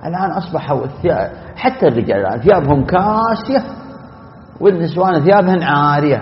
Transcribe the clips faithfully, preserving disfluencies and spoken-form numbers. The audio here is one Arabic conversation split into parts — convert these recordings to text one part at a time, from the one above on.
الآن أصبحوا حتى الرجال الآن ثيابهم كاسية والنسوان ثيابهن عارية،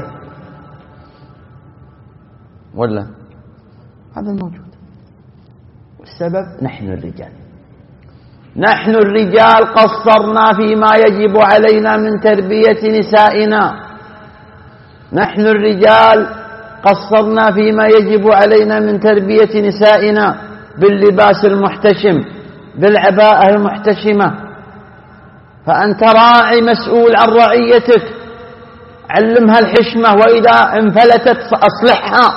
ولا هذا الموجود. والسبب نحن الرجال، نحن الرجال قصرنا فيما يجب علينا من تربية نسائنا، نحن الرجال قصرنا فيما يجب علينا من تربية نسائنا باللباس المحتشم، بالعباءة المحتشمة. فأنت راعي مسؤول عن رعيتك، علمها الحشمة، وإذا انفلتت أصلحها.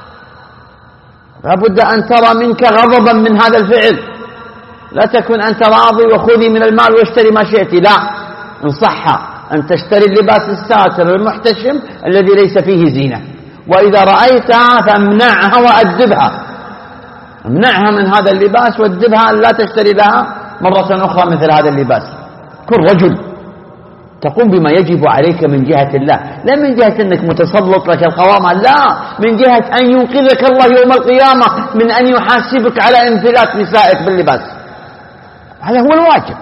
لابد أن ترى منك غضبا من هذا الفعل، لا تكن أنت راضي وخذي من المال واشتري ما شئت، لا، انصحها أن تشتري اللباس الساتر المحتشم الذي ليس فيه زينة، وإذا رأيتها فامنعها وأدبها، امنعها من هذا اللباس وادبها أن لا تشتري لها مرة أخرى مثل هذا اللباس. كن رجل تقوم بما يجب عليك من جهة الله، لا من جهة أنك متسلط لك القوامة، لا، من جهة أن ينقذك الله يوم القيامة من أن يحاسبك على انفلات نسائك باللباس. هذا هو الواجب.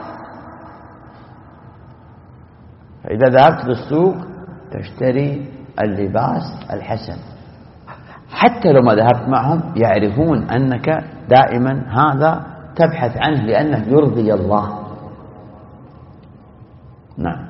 فإذا ذهبت للسوق تشتري اللباس الحسن، حتى لو ما ذهبت معهم يعرفون أنك دائما هذا تبحث عنه لأنه يرضي الله. نعم.